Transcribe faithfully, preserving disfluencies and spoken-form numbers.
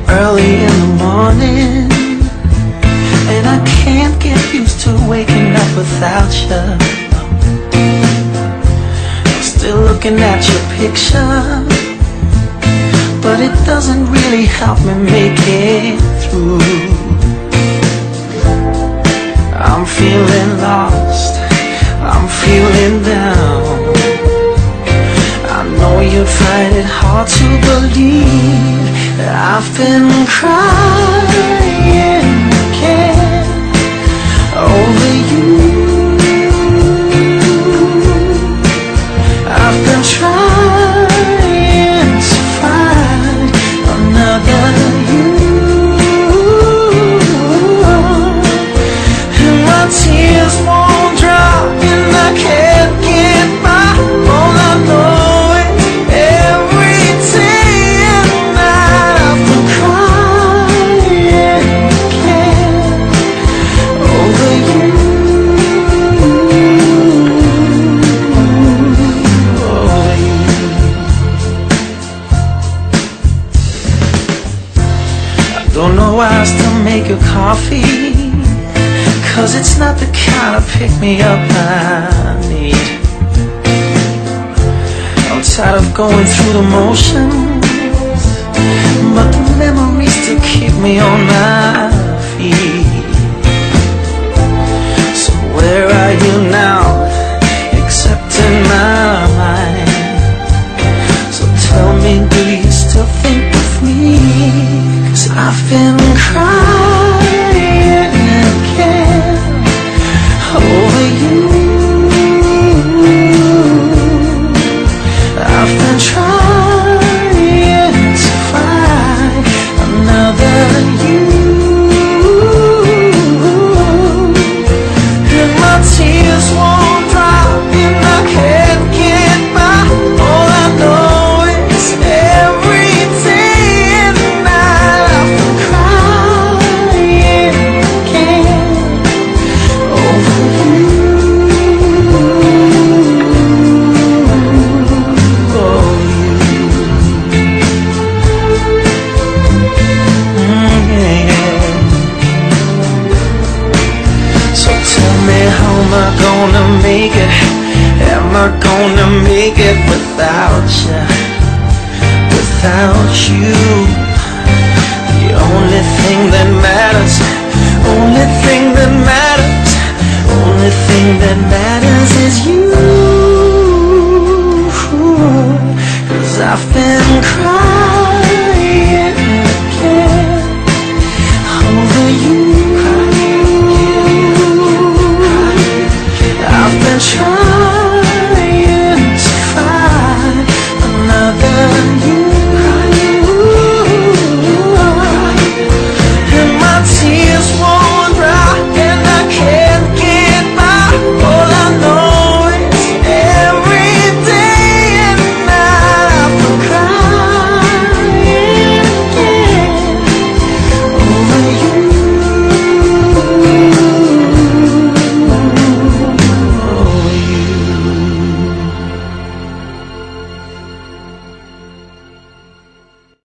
early in the morning, and I can't get used to waking up without you. I'm still looking at your picture, but it doesn't really help me make it through. I'm feeling lost, I'm feeling down. I know you find it hard to believe that I've been crying again over you. I've been trying to find another you, and my tears won't drop, and I can't get by. All I know don't know why I still make your coffee, 'cause it's not the kind of pick-me-up I need. I'm tired of going through the motions, but the memories still keep me on my feet. So where are you now, except in my mind? So tell me, do you still think of me? 'Cause I've been crying again over you. I've been trying to find another you, and my tears won't drop, and I can't get by. All I know is every day and night I've been crying again over you. Oh, you. Mm, yeah, yeah. So tell me, how am I gonna make it? Am I gonna make it without you? Without you, the only thing that matters, only thing that matters, only thing that matters is you. 'Cause I've been crying